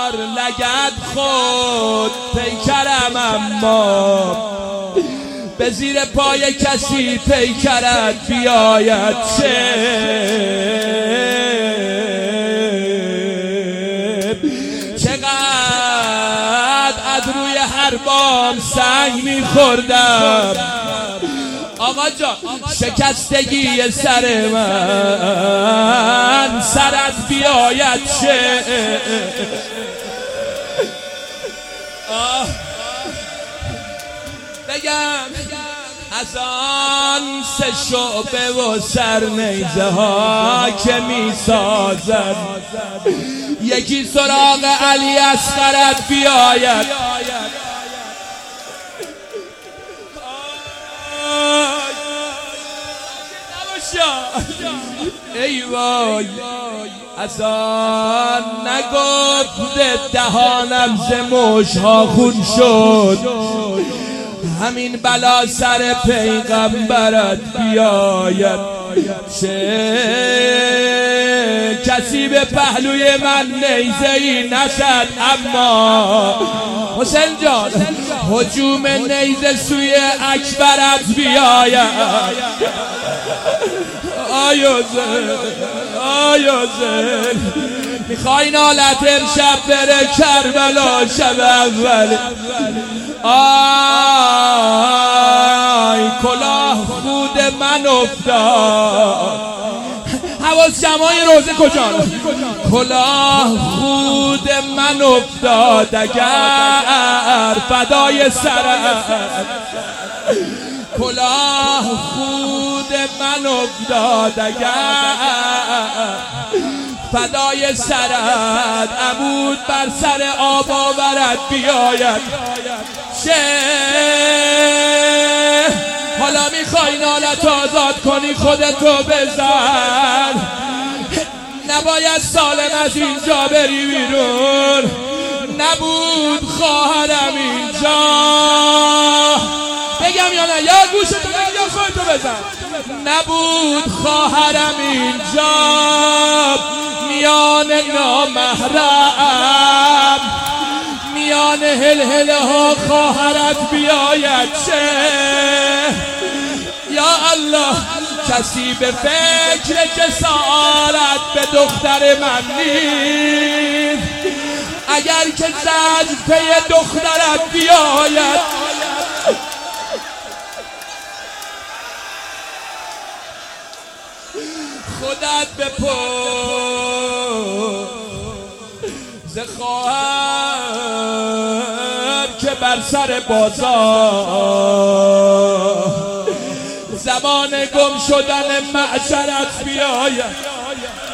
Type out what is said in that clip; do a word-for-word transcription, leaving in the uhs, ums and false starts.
لگد خود پیکرم، اما به زیر پای کسی پیکرت بیاید چه؟ چقدر از روی هر بام سنگ میخوردم آقا جان، شکستگی سر من سرت بیاید چه؟ بگم از آن سه شعبه و سر نیزه ها که می سازد یکی سراغ علی اصغرت بیاید. ای وای از آن نگفت دهانم ز مشها خون شد، همین بلا سر پیغمبرت بیاید چه؟ کسی به پهلوی من نیزه ای نزد، اما حسین جان هجوم نیزه سوی اکبرت بیاید. آیا زن آیا زن میخوای نالت امشب بره کربلا شب اول؟ آی کلاه خود من افتاد، حواس جمعای روزه کجا؟ کلاه خود من افتاد اگر فدای سرت، کلاه خود من افتاد اگر فدای سرت، عمود بر سر آب آورد بیاید چه؟ حالا میخوای نالت آزاد کنی خودتو بزن، نباید سالم از اینجا بری بیرون، نبود خواهرم اینجا. بگم یا نه؟ یا گوشتو بگم یا خودتو بزن. نبود خواهرم اینجا میان نامحرم، میان هلهله ها خواهرت بیاید چه؟ یا الله کسی به فکر جسارت به دختر من نیست، اگر که زجر پی دخترت بیاید. خودت بپرس ز خواهر که بر سر بازار زمان گم شدن معشرت بیاید.